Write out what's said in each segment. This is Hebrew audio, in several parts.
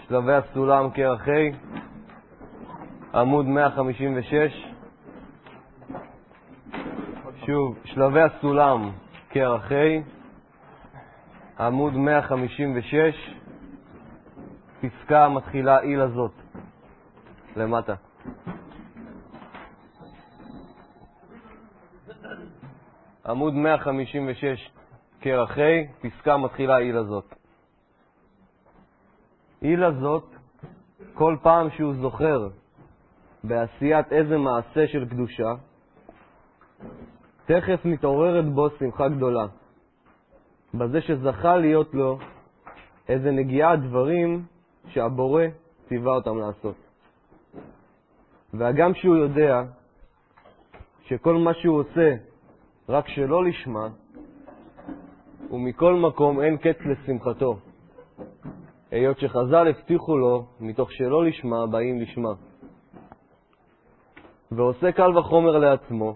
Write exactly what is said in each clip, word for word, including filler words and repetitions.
שלבי הסולם כרך ה', עמוד מאה חמישים ושש. שוב, שלבי הסולם כרך ה', עמוד מאה חמישים ושש, פסקה מתחילה איל הזאת, למטה. עמוד מאה חמישים ושש כרך ה', פסקה מתחילה איל הזאת. איל הזאת, כל פעם שהוא זוכר בעשיית איזה מעשה של קדושה, תכף מתעוררת בו שמחה גדולה, בזה שזכה להיות לו איזה נגיעת דברים שהבורא ציווה אותם לעשות. וגם שהוא יודע שכל מה שהוא עושה רק שלא לשמה, ומכל מקום אין קץ לשמחתו, היות שחז"ל הבטיחו לו מתוך שלא לשמה באים לשמה. ועושה קל וחומר לעצמו,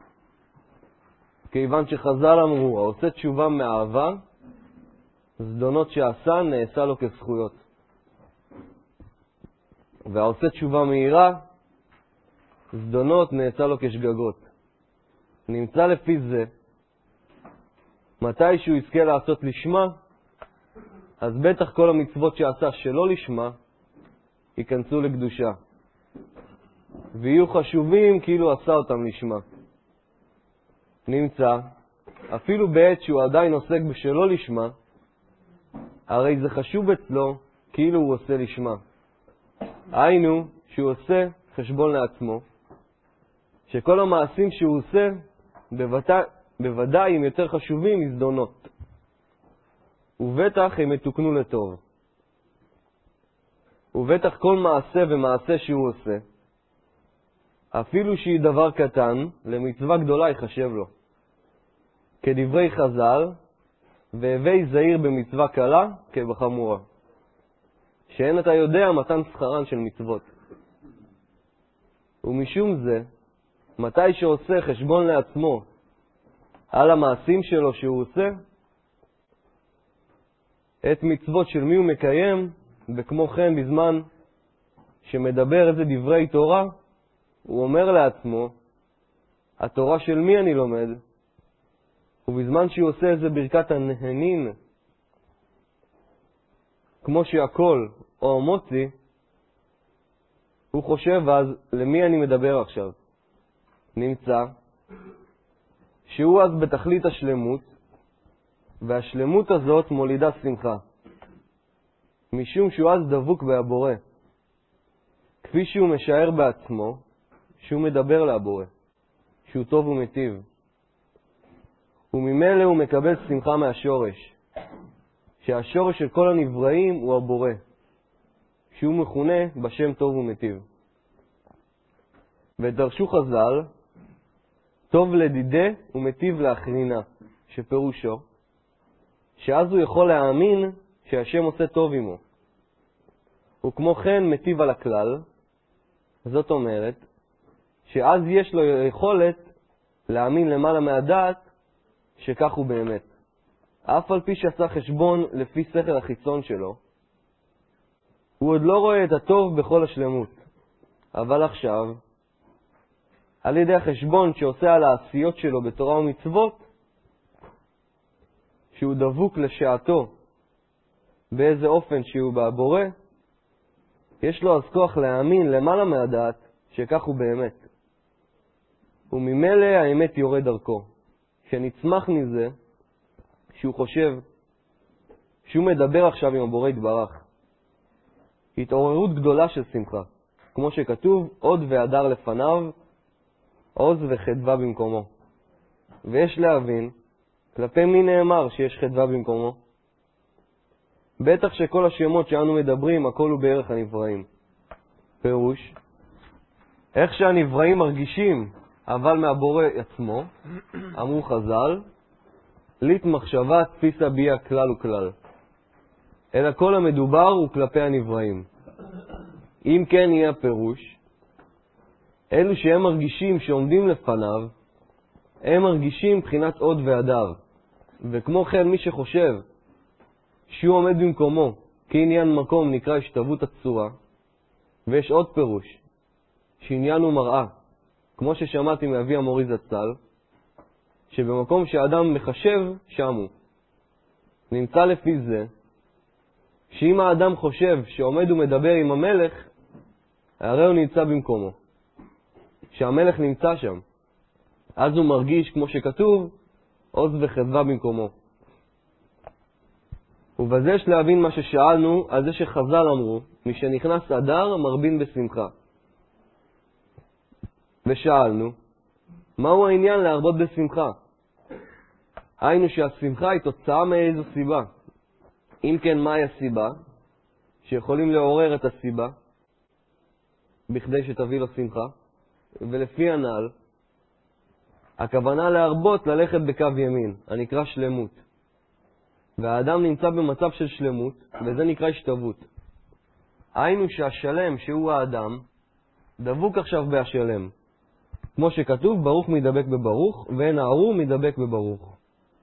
כיוון שחז"ל אמרו, העושה תשובה מאהבה, זדונות שעשה נעשה לו כזכויות. והעושה תשובה מהירה, זדונות נעשה לו כשגגות. נמצא לפי זה, מתי שהוא יזכה לעשות לשמה, אז בטח כל המצוות שעשה שלא לשמה, ייכנסו לקדושה. ויהיו חשובים כאילו עשה אותם לשמה. נמצא, אפילו בעת שהוא עדיין עוסק בשלא לשמה, הרי זה חשוב אצלו כאילו הוא עושה לשמה. היינו, שהוא עושה חשבון לעצמו, שכל המעשים שהוא עושה, בוודאי, בוודאי הם יותר חשובים מזדונות. ובטח הם יתוקנו לטוב. ובטח כל מעשה ומעשה שהוא עושה, אפילו שהיא דבר קטן, למצווה גדולה יחשב לו. כדברי חז"ל, והווי זהיר במצווה קלה כבחמורה. שאין אתה יודע מתן שכרן של מצוות. ומשום זה, מתי שעושה חשבון לעצמו על המעשים שלו שהוא עושה, את מצוות של מי הוא מקיים, וכמו כן בזמן שמדבר איזה דברי תורה, הוא אומר לעצמו, התורה של מי אני לומד? ובזמן שהוא עושה איזה ברכת הנהנין, כמו שהכל או מוציא, הוא חושב אז למי אני מדבר עכשיו. נמצא שהוא אז בתכלית השלמות, והשלמות הזאת מולידה שמחה, משום שהוא אז דבוק בהבורא, כפי שהוא משער בעצמו, שהוא מדבר להבורא, שהוא טוב ומטיב. וממילא הוא מקבל שמחה מהשורש, שהשורש של כל הנבראים הוא הבורא, שהוא מכונה בשם טוב ומטיב. ודרשו חז"ל, טוב לדידה ומטיב לאחרינה, שפירושו, שאז הוא יכול להאמין שהשם עושה טוב עמו. וכמו כן מטיב על הכלל, זאת אומרת, שאז יש לו יכולת להאמין למעלה מהדעת שכך הוא באמת. אף על פי שעשה חשבון לפי שכל החיצון שלו, הוא עוד לא רואה את הטוב בכל השלמות. אבל עכשיו, על ידי החשבון שעושה על העשיות שלו בתורה ומצוות, שהוא דבוק לשעתו באיזה אופן שהוא בהבורא, יש לו אז כוח להאמין למעלה מהדעת שכך הוא באמת. וממילא האמת יורד דרכו, שנצמח מזה שהוא חושב שהוא מדבר עכשיו עם הבורא יתברך. התעוררות גדולה של שמחה, כמו שכתוב, עוד והדר לפניו, עוז וחדווה במקומו. ויש להבין, כלפי מי נאמר שיש חדווה במקומו? בטח שכל השמות שאנו מדברים, הכל הוא בערך הנבראים. פירוש, איך שהנבראים מרגישים, אבל מהבורא עצמו, אמרו חז"ל, לית מחשבה תפיסה ביה כלל וכלל. אלא כל המדובר הוא כלפי הנבראים. אם כן יהיה הפירוש, אלו שהם מרגישים שעומדים לפניו, הם מרגישים בחינת עוד והדר. וכמו כן מי שחושב שהוא עומד במקומו כי עניין מקום נקרא השתוות הצורה, ויש עוד פירוש, שעניין הוא מראה, כמו ששמעתי מאבי המורי זצ"ל, שבמקום שאדם מחשב, שם הוא. נמצא לפי זה, שאם האדם חושב שעומד ומדבר עם המלך, הרי הוא נמצא במקומו. שהמלך נמצא שם. אז הוא מרגיש, כמו שכתוב, עוז וחדווה במקומו. ובזה יש להבין מה ששאלנו על זה שחז"ל אמרו, מי שנכנס אדר מרבין בשמחה. ושאלנו, מהו העניין להרבות בשמחה? היינו שהשמחה היא תוצאה מאיזו סיבה. אם כן, מהי הסיבה? שיכולים לעורר את הסיבה, בכדי שתביא לו שמחה. ולפי הנ"ל, הכוונה להרבות ללכת בקו ימין, הנקרא שלמות. והאדם נמצא במצב של שלמות, וזה נקרא השתוות. היינו שהשלם, שהוא האדם, דבוק עכשיו בהשלם. כמו שכתוב, ברוך מדבק בברוך, ואין הארור מדבק בברוך.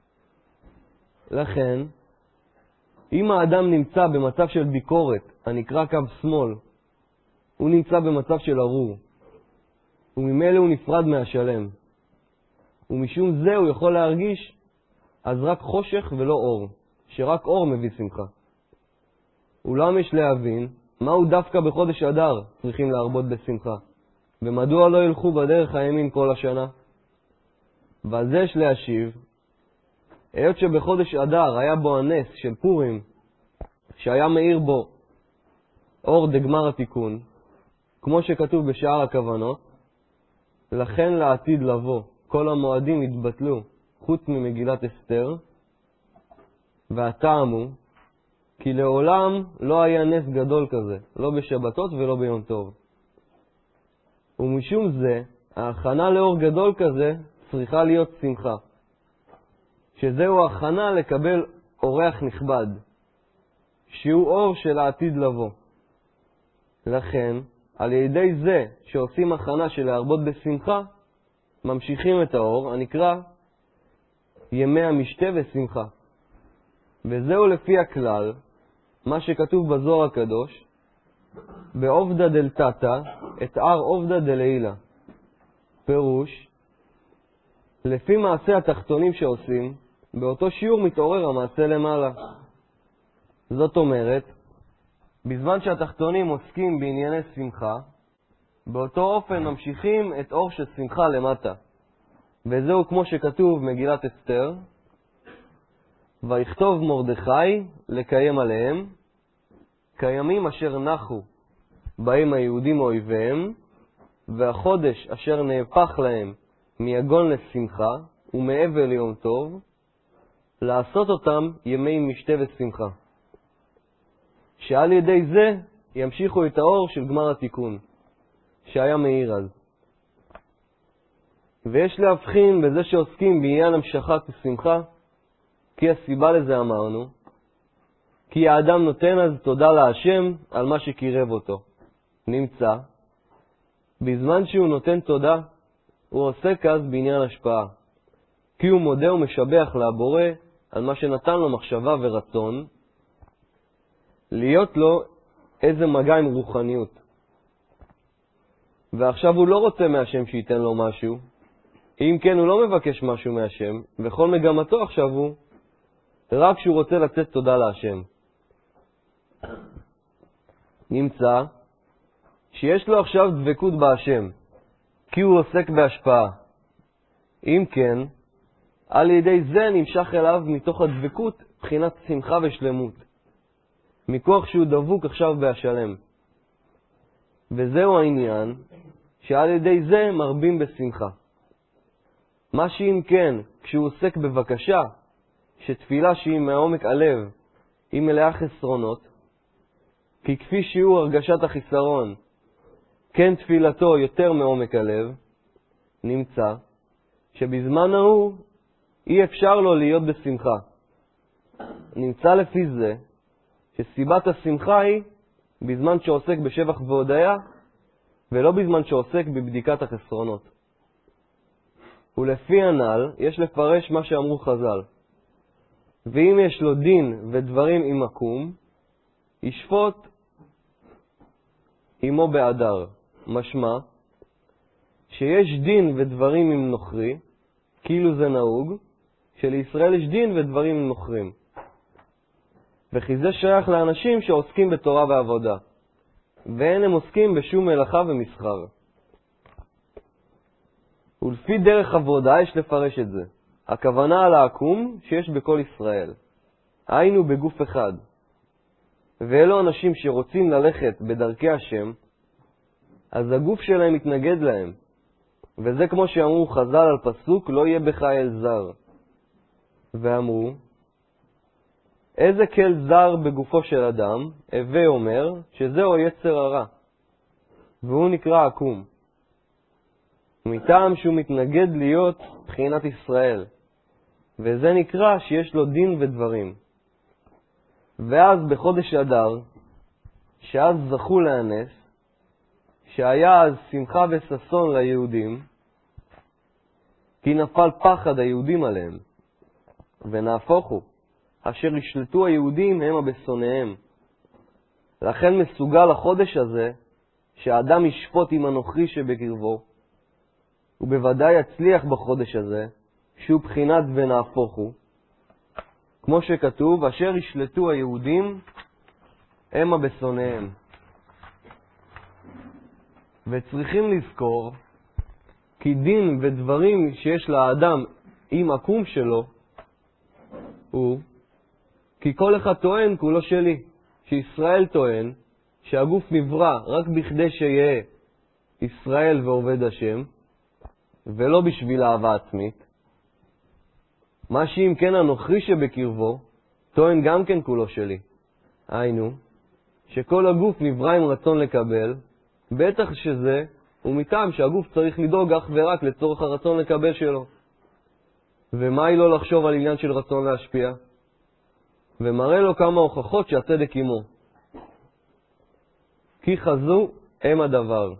לכן, אם האדם נמצא במצב של ביקורת, הנקרא קו שמאל, הוא נמצא במצב של ארור, וממילא הוא נפרד מהשלם. ומשום זה הוא יכול להרגיש אז רק חושך ולא אור, שרק אור מביא שמחה. אולם יש להבין מהו דווקא בחודש אדר צריכים להרבות בשמחה, ומדוע לא ילכו בדרך הימין כל השנה. ועל זה יש להשיב, היות שבחודש אדר היה בו הנס של פורים, שהיה מאיר בו אור דגמר התיקון, כמו שכתוב בשאר הכוונות, לכן לעתיד לבוא כל המועדים התבטלו חוץ ממגילת אסתר, והטעם הוא כי לעולם לא היה נס גדול כזה, לא בשבתות ולא ביום טוב. ומשום זה, ההכנה לאור גדול כזה צריכה להיות שמחה, שזהו הכנה לקבל אורח נכבד, שהוא אור של העתיד לבוא. לכן, על ידי זה שעושים הכנה של להרבות בשמחה, ממשיכים את האור, הנקרא ימי המשתה ושמחה. וזהו לפי הכלל, מה שכתוב בזוהר הקדוש, בעובדא דלתתא את אר עובדא דלעילא. פירוש, לפי מעשה התחתונים שעושים, באותו שיעור מתעורר המעשה למעלה. זאת אומרת, בזמן שהתחתונים עוסקים בענייני שמחה, באותו אופן ממשיכים את אור של שמחה למטה. וזהו כמו שכתוב מגילת אסתר, ויכתוב מרדכי לקיים עליהם, קיימים אשר נחו בהם היהודים אויביהם, והחודש אשר נהפך להם מיגון לשמחה ומעבר ליום טוב, לעשות אותם ימי משתה ושמחה. שעל ידי זה ימשיכו את האור של גמר התיקון, שהיה מאיר אז. ויש להבחין בזה שעוסקים בעניין המשכת ושמחה, כי הסיבה לזה אמרנו, כי האדם נותן אז תודה להשם על מה שקירב אותו. נמצא, בזמן שהוא נותן תודה, הוא עוסק אז בעניין השפעה, כי הוא מודה ומשבח לבורא על מה שנתן לו מחשבה ורצון, להיות לו איזה מגע עם רוחניות. ועכשיו הוא לא רוצה מהשם שייתן לו משהו, אם כן הוא לא מבקש משהו מהשם, וכל מגמתו עכשיו הוא רק שהוא רוצה לתת תודה להשם. נמצא שיש לו עכשיו דבקות בהשם, כי הוא עוסק בהשפעה. אם כן, על ידי זה נמשך אליו מתוך הדבקות בחינת שמחה ושלמות, מכוח שהוא דבוק עכשיו בהשלם. וזהו העניין, שעל ידי זה מרבים בשמחה. מה שאם כן, כשהוא עוסק בבקשה, שתפילה שהיא מעומק הלב, היא מלאה חסרונות, כי כפי שהוא הרגשת החיסרון, כן תפילתו יותר מעומק הלב, נמצא שבזמן ההוא אי אפשר לו להיות בשמחה. נמצא לפי זה שסיבת השמחה היא בזמן שעוסק בשבח והודיה, ולא בזמן שעוסק בבדיקת החסרונות. ולפי הנ"ל יש לפרש מה שאמרו חז"ל. ואם יש לו דין ודברים עם מקום, ישפוט עמו באדר. משמע שיש דין ודברים עם נוכרי, כאילו זה נהוג, שלישראל יש דין ודברים עם נוכרים. וכי זה שייך לאנשים שעוסקים בתורה ועבודה, ואין הם עוסקים בשום מלאכה ומסחר. ולפי דרך עבודה יש לפרש את זה. הכוונה על העקום שיש בכל ישראל. היינו בגוף אחד. ואלו אנשים שרוצים ללכת בדרכי השם, אז הגוף שלהם מתנגד להם. וזה כמו שאמרו חז"ל על פסוק, לא יהיה בך אל זר. ואמרו, איזה כל זר בגופו של אדם, הווה אומר שזהו יצר הרע. והוא נקרא עקום. מטעם שהוא מתנגד להיות בחינת ישראל. וזה נקרא שיש לו דין ודברים. ואז בחודש אדר, שאז זכו להנס, שהיה אז שמחה וששון ליהודים, כי נפל פחד היהודים עליהם. ונהפוכו, אשר ישלטו היהודים הם הבשונאיהם. לכן מסוגל החודש הזה, שהאדם ישפוט עם הנוכרי שבקרבו, ובוודאי יצליח בחודש הזה, שהוא בחינת ונהפוכו, כמו שכתוב, אשר ישלטו היהודים הם הבשונאיהם. וצריכים לזכור כי דין ודברים שיש לאדם עם עקום שלו הוא כי כל אחד טוען כולו שלי. שישראל טוען שהגוף נברא רק בכדי שיהיה ישראל ועובד השם ולא בשביל אהבה עצמית. מה שאם כן הנוכרי שבקרבו טוען גם כן כולו שלי. היינו שכל הגוף נברא עם רצון לקבל, בטח שזה הוא מטעם שהגוף צריך לדאוג אך ורק לצורך הרצון לקבל שלו. ומה היא לא לחשוב על עניין של רצון להשפיע? ומראה לו כמה הוכחות שהצדק עמו. כי חזו הם הדבר.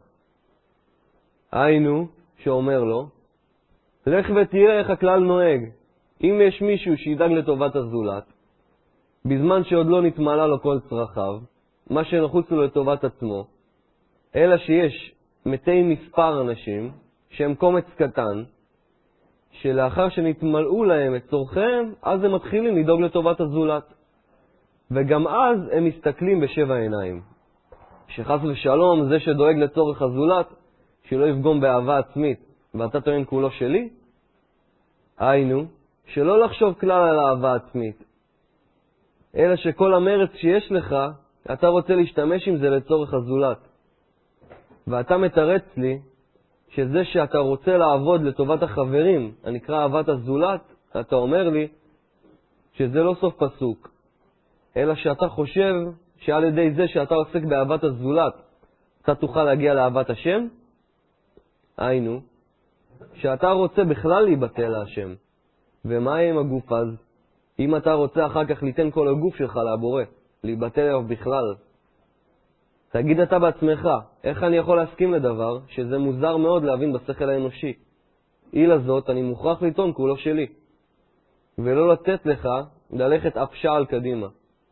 היינו שאומר לו, לך ותראה איך הכלל נוהג. אם יש מישהו שידאג לטובת הזולת, בזמן שעוד לא נתמלא לו כל צרכיו, מה שנחוץ לו לטובת עצמו, אלא שיש מתי מספר אנשים שהם קומץ קטן, שלאחר שנתמלאו להם את צורכיהם, אז הם מתחילים לדאוג לטובת הזולת. וגם אז הם מסתכלים בשבע עיניים. שחס ושלום זה שדואג לצורך הזולת, שלא יפגום באהבה עצמית, ואתה טוען כולו שלי? היינו, שלא לחשוב כלל על אהבה עצמית, אלא שכל המרץ שיש לך, אתה רוצה להשתמש עם זה לצורך הזולת. ואתה מתרץ לי שזה שאתה רוצה לעבוד לטובת החברים, הנקרא אהבת הזולת, אתה אומר לי שזה לא סוף פסוק, אלא שאתה חושב שעל ידי זה שאתה עוסק באהבת הזולת, אתה תוכל להגיע לאהבת השם? היינו, שאתה רוצה בכלל להיבטל להשם. ומה עם הגוף אז? אם אתה רוצה אחר כך ליתן כל הגוף שלך לבורא, להיבטל אליו בכלל. תגיד אתה בעצמך, איך אני יכול להסכים לדבר שזה מוזר מאוד להבין בשכל האנושי? אי לזאת אני מוכרח לטעון כולו שלי, ולא לתת לך ללכת אף שעל קדימה.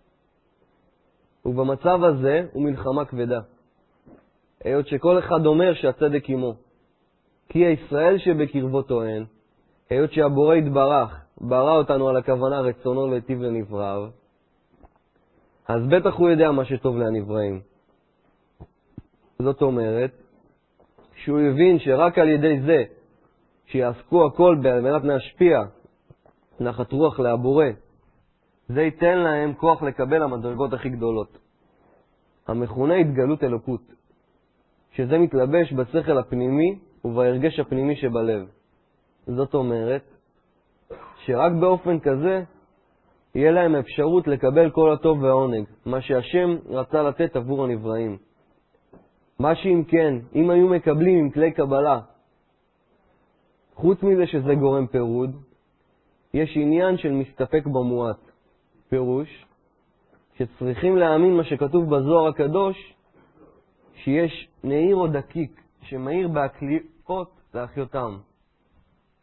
ובמצב הזה הוא מלחמה כבדה, היות שכל אחד אומר שהצדק עמו. כי הישראל שבקרבו טוען, היות שהבורא יתברך ברא אותנו על הכוונה רצונו להיטיב לנבראיו, אז בטח הוא יודע מה שטוב לנבראים. זאת אומרת שהוא הבין שרק על ידי זה שיעסקו הכל על מנת להשפיע נחת רוח להבורא, זה ייתן להם כוח לקבל המדרגות הכי גדולות, המכונה התגלות אלוקות, שזה מתלבש בשכל הפנימי ובהרגש הפנימי שבלב. זאת אומרת שרק באופן כזה יהיה להם אפשרות לקבל כל הטוב והעונג, מה שהשם רצה לתת עבור הנבראים. מה שאם כן, אם היו מקבלים עם כלי קבלה, חוץ מזה שזה גורם פירוד, יש עניין של מסתפק במועט. פירוש שצריכים להאמין מה שכתוב בזוהר הקדוש, שיש נעיר או דקיק שמאיר בהקליפות לאחיותם.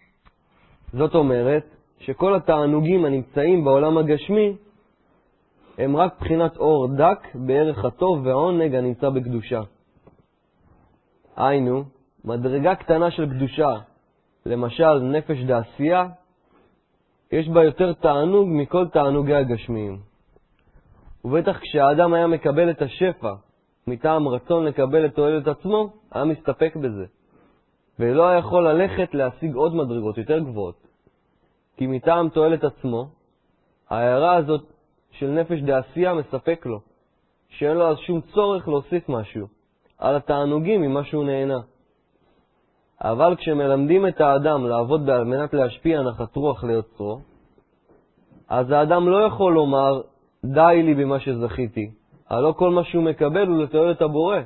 זאת אומרת שכל התענוגים הנמצאים בעולם הגשמי הם רק בחינת אור דק בערך הטוב והעונג הנמצא בקדושה. היינו, מדרגה קטנה של קדושה, למשל נפש דעשייה, יש בה יותר תענוג מכל תענוגי הגשמיים. ובטח כשהאדם היה מקבל את השפע, מטעם רצון לקבל את תועלת עצמו, היה מסתפק בזה. ולא היה יכול ללכת להשיג עוד מדרגות יותר גבוהות. כי מטעם תועלת עצמו, ההערה הזאת של נפש דעשייה מספק לו, שאין לו אז שום צורך להוסיף משהו, על התענוגים ממה שהוא נהנה. אבל כשמלמדים את האדם לעבוד על מנת להשפיע נחת רוח ליוצרו, אז האדם לא יכול לומר, די לי במה שזכיתי, הלא כל מה שהוא מקבל הוא לתועלת הבורא.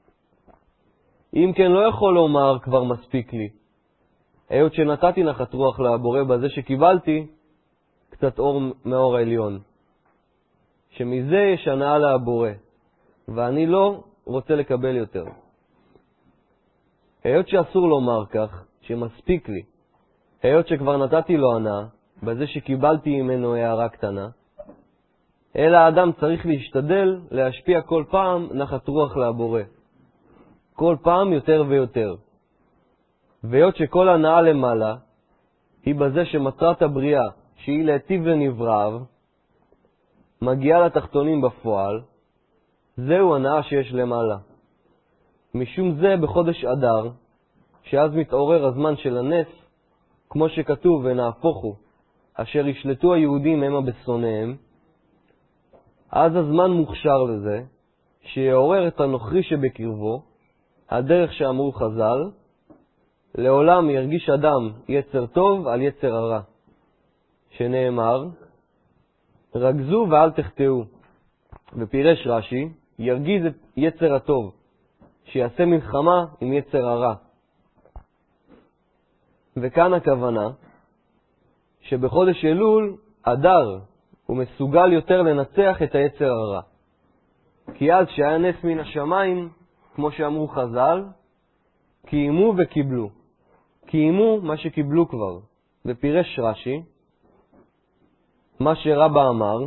אם כן לא יכול לומר, כבר מספיק לי. היות שנתתי נחת רוח לבורא בזה שקיבלתי קצת אור מאור העליון, שמזה יש הנאה לבורא, ואני לא רוצה לקבל יותר. היות שאסור לומר כך, שמספיק לי, היות שכבר נתתי לו הנאה, בזה שקיבלתי ממנו הערה קטנה, אלא האדם צריך להשתדל להשפיע כל פעם נחת רוח לבורא. כל פעם יותר ויותר. והיות שכל הנאה למעלה היא בזה שמטרת הבריאה, שהיא להטיב לנבראיו, מגיעה לתחתונים בפועל, זהו הנאה שיש למעלה. משום זה בחודש אדר, שאז מתעורר הזמן של הנס, כמו שכתוב ונהפוכו, אשר ישלטו היהודים המה בשונאיהם, אז הזמן מוכשר לזה, שיעורר את הנוכרי שבקרבו, הדרך שאמרו חז"ל, לעולם ירגיש אדם יצר טוב על יצר הרע, שנאמר, רגזו ואל תחטאו. ופירש רש"י, ירגיז את יצר הטוב, שיעשה מלחמה עם יצר הרע. וכאן הכוונה, שבחודש אלול, אדר, הוא מסוגל יותר לנצח את היצר הרע. כי אז שהיה נס מן השמיים, כמו שאמרו חז"ל, קיימו וקיבלו. קיימו מה שקיבלו כבר. ופירש רש"י, מה שרבא אמר,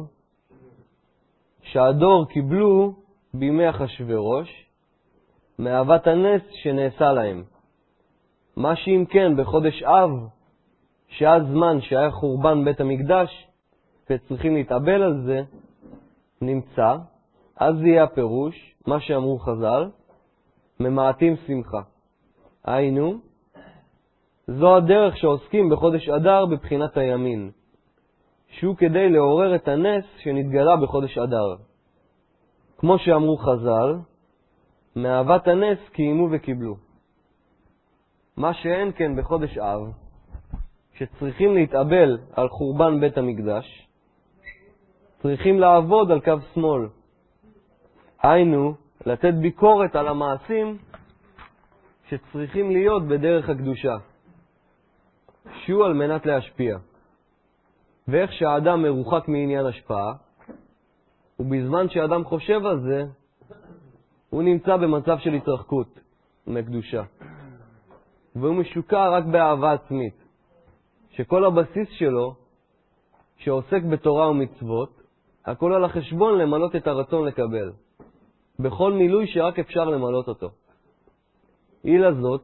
שהדור קיבלו בימי אחשוורוש, מאהבת הנס שנעשה להם. מה שאם כן בחודש אב, שהיה זמן שהיה חורבן בית המקדש, וצריכים להתאבל על זה, נמצא, אז זה יהיה הפירוש, מה שאמרו חז"ל, ממעטים שמחה. היינו, זו הדרך שעוסקים בחודש אדר בבחינת הימין, שהוא כדי לעורר את הנס שנתגלה בחודש אדר. כמו שאמרו חז"ל, מאהבת הנס קיימו וקיבלו. מה שאין כן בחודש אב, שצריכים להתאבל על חורבן בית המקדש, צריכים לעבוד על קו שמאל. היינו, לתת ביקורת על המעשים שצריכים להיות בדרך הקדושה, שהוא על מנת להשפיע. ואיך שהאדם מרוחק מעניין השפעה, ובזמן שהאדם חושב על זה, הוא נמצא במצב של התרחקות מקדושה. והוא משוקע רק באהבה עצמית, שכל הבסיס שלו, שעוסק בתורה ומצוות, הכל על החשבון למלות את הרצון לקבל, בכל מילוי שרק אפשר למלות אותו. אילה זאת,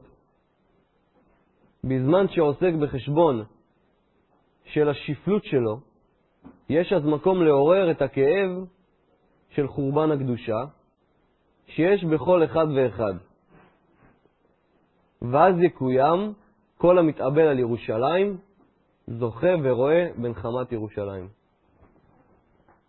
בזמן שעוסק בחשבון של השפלות שלו, יש אז מקום לעורר את הכאב של חורבן הקדושה, שיש בכל אחד ואחד. ואז יקוים כל המתאבל על ירושלים, זוכה ורואה בנחמת ירושלים.